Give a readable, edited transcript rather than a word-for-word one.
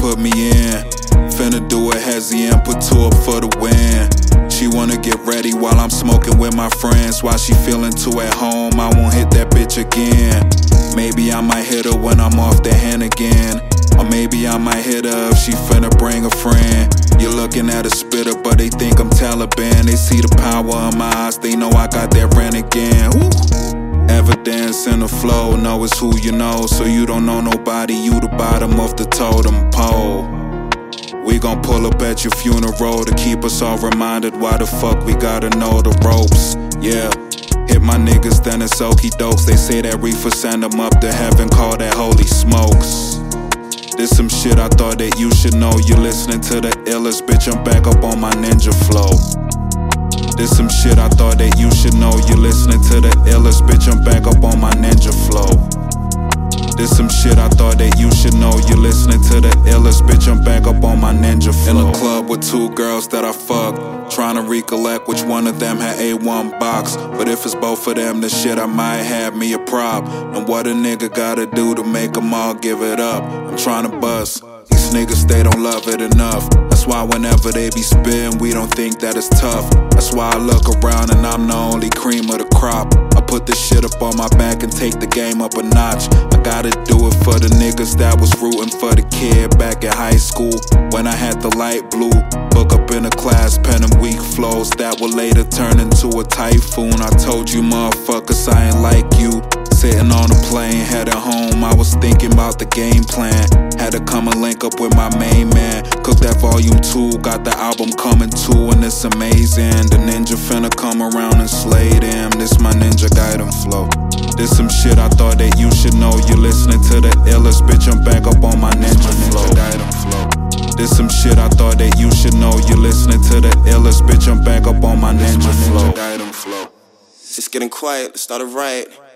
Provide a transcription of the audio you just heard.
put me in. Finna do a hezzy and put two up for the win. She wanna get ready while I'm smoking with my friends. While she feeling too at home, I won't hit that bitch again. Maybe I might hit her when I'm off the hand again. Or maybe I might hit her if she finna bring a friend. You're looking at a spitter, but they think I'm Taliban. They see the power in my eyes, they know I got that rent again. Woo. Evidence in the flow, know it's who you know. So you don't know nobody, you the bottom of the totem pole. We gon' pull up at your funeral to keep us all reminded why the fuck we gotta know the ropes. Yeah, hit my niggas, then it's okie dokes. They say that reefer send them up to heaven, call that holy smokes. This some shit I thought that you should know. You listening to the illest, bitch, I'm back up on my ninja flow. This some shit I thought that you should know. You listening to the illest, bitch, I'm back up on my ninja flow. This some shit I thought that you should know. You listening to the illest, bitch, I'm back up on my ninja flow. In a club with two girls that I fucked, trying to recollect which one of them had A1 box. But if it's both of them, the shit I might have me a prop. And what a nigga gotta do to make them all give it up. I'm trying to bust. These niggas, they don't love it enough. That's why whenever they be spittin', we don't think that it's tough. That's why I look around and I'm the only cream of the crop. I put this shit up on my back and take the game up a notch. I gotta do it for the niggas that was rootin' for the kid back in high school. When I had the light blue book up in a class, penning weak flows that will later turn into a typhoon. I told you motherfuckers I ain't like you. Sitting on a plane, headed home, I was thinking about the game plan. Had to come and link up with my main man. Cook that volume 2, got the album coming too, and it's amazing. The ninja finna come around and slay them. This my Ninja Gaiden flow. This some shit I thought that you should know. You listening to the illest, bitch, I'm back up on my Ninja flow. This some shit I thought that you should know. You listening to the illest, bitch, I'm back up on my Ninja flow. It's getting quiet, let's start a riot.